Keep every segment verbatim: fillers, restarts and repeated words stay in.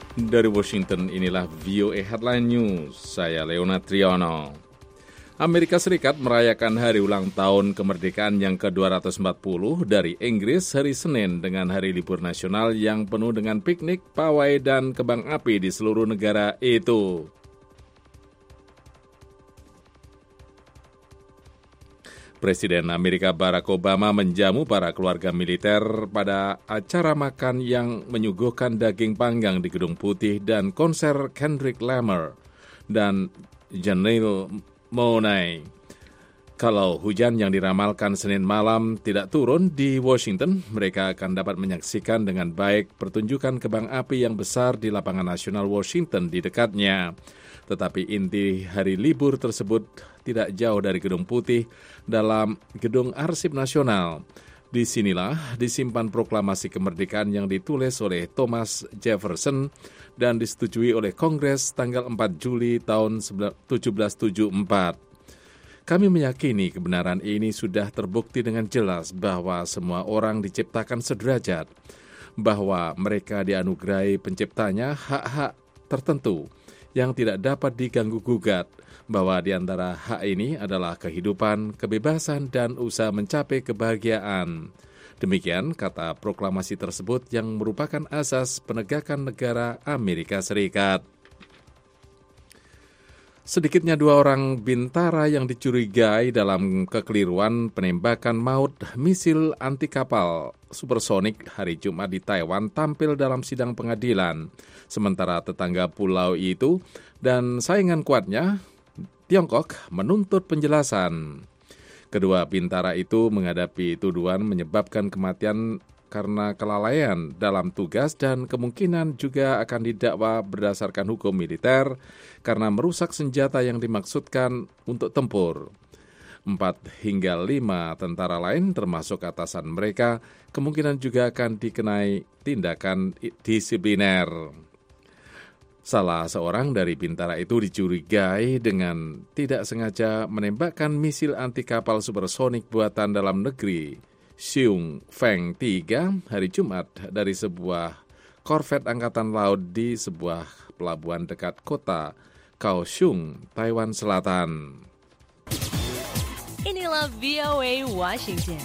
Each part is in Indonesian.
Dari Washington, inilah V O A Headline News. Saya Leonard Triono. Amerika Serikat merayakan hari ulang tahun kemerdekaan yang ke dua ratus empat puluh dari Inggris hari Senin dengan hari libur nasional yang penuh dengan piknik, pawai, dan kembang api di seluruh negara itu. Presiden Amerika Barack Obama menjamu para keluarga militer pada acara makan yang menyuguhkan daging panggang di Gedung Putih dan konser Kendrick Lamar dan Janelle Monáe. Kalau hujan yang diramalkan Senin malam tidak turun di Washington, mereka akan dapat menyaksikan dengan baik pertunjukan kembang api yang besar di lapangan nasional Washington di dekatnya. Tetapi inti hari libur tersebut tidak jauh dari Gedung Putih dalam Gedung Arsip Nasional. Disinilah disimpan proklamasi kemerdekaan yang ditulis oleh Thomas Jefferson dan disetujui oleh Kongres tanggal empat Juli tahun tujuh belas tujuh puluh empat. Kami meyakini kebenaran ini sudah terbukti dengan jelas bahwa semua orang diciptakan sederajat, bahwa mereka dianugerahi penciptanya hak-hak tertentu yang tidak dapat diganggu-gugat, bahwa di antara hak ini adalah kehidupan, kebebasan, dan usaha mencapai kebahagiaan. Demikian kata proklamasi tersebut yang merupakan asas penegakan negara Amerika Serikat. Sedikitnya dua orang bintara yang dicurigai dalam kekeliruan penembakan maut misil anti kapal supersonik hari Jumat di Taiwan tampil dalam sidang pengadilan. Sementara tetangga pulau itu dan saingan kuatnya, Tiongkok, menuntut penjelasan. Kedua bintara itu menghadapi tuduhan menyebabkan kematian karena kelalaian dalam tugas dan kemungkinan juga akan didakwa berdasarkan hukum militer karena merusak senjata yang dimaksudkan untuk tempur. Empat hingga lima tentara lain termasuk atasan mereka kemungkinan juga akan dikenai tindakan disipliner. Salah seorang dari bintara itu dicurigai dengan tidak sengaja menembakkan misil anti kapal supersonik buatan dalam negeri Xiong Feng tiga hari Jumat dari sebuah korvet angkatan laut di sebuah pelabuhan dekat kota Kaohsiung, Taiwan Selatan. Inilah V O A Washington.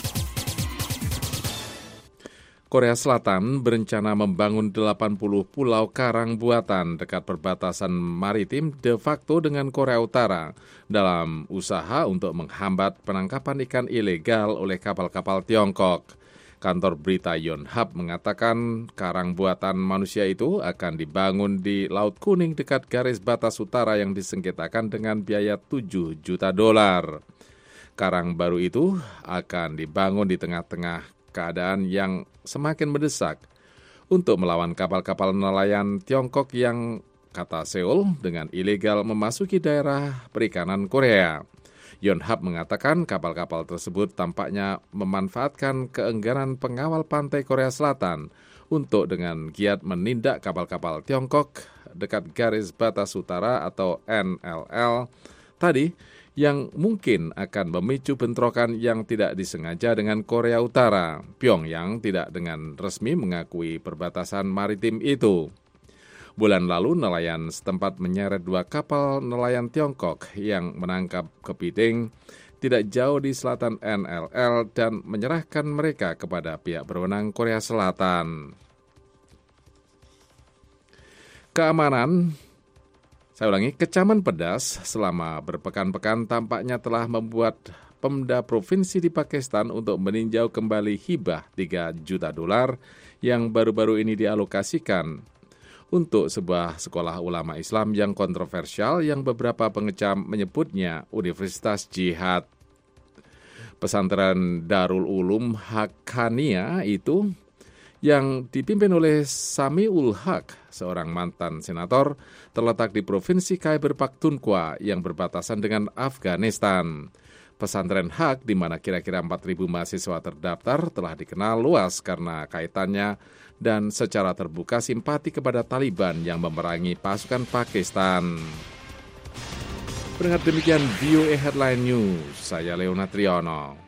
Korea Selatan berencana membangun delapan puluh pulau karang buatan dekat perbatasan maritim de facto dengan Korea Utara dalam usaha untuk menghambat penangkapan ikan ilegal oleh kapal-kapal Tiongkok. Kantor berita Yonhap mengatakan karang buatan manusia itu akan dibangun di Laut Kuning dekat garis batas utara yang disengketakan dengan biaya tujuh juta dolar. Karang baru itu akan dibangun di tengah-tengah keadaan yang semakin mendesak untuk melawan kapal-kapal nelayan Tiongkok yang, kata Seoul, dengan ilegal memasuki daerah perikanan Korea. Yonhap mengatakan kapal-kapal tersebut tampaknya memanfaatkan keengganan pengawal pantai Korea Selatan untuk dengan giat menindak kapal-kapal Tiongkok dekat garis batas utara atau N L L tadi, yang mungkin akan memicu bentrokan yang tidak disengaja dengan Korea Utara. Pyongyang tidak dengan resmi mengakui perbatasan maritim itu. Bulan lalu nelayan setempat menyeret dua kapal nelayan Tiongkok yang menangkap kepiting tidak jauh di selatan N L L dan menyerahkan mereka kepada pihak berwenang Korea Selatan. Keamanan Saya ulangi, kecaman pedas selama berpekan-pekan tampaknya telah membuat Pemda Provinsi di Pakistan untuk meninjau kembali hibah tiga juta dolar yang baru-baru ini dialokasikan untuk sebuah sekolah ulama Islam yang kontroversial yang beberapa pengecam menyebutnya Universitas Jihad. Pesantren Darul Ulum Haqqaniyah itu yang dipimpin oleh Samiul Haq, seorang mantan senator, terletak di Provinsi Khyber Pakhtunkhwa yang berbatasan dengan Afghanistan. Pesantren Haq, di mana kira-kira empat ribu mahasiswa terdaftar, telah dikenal luas karena kaitannya dan secara terbuka simpati kepada Taliban yang memerangi pasukan Pakistan. Pendengar, demikian V O A Headline News, saya Leonard Triono.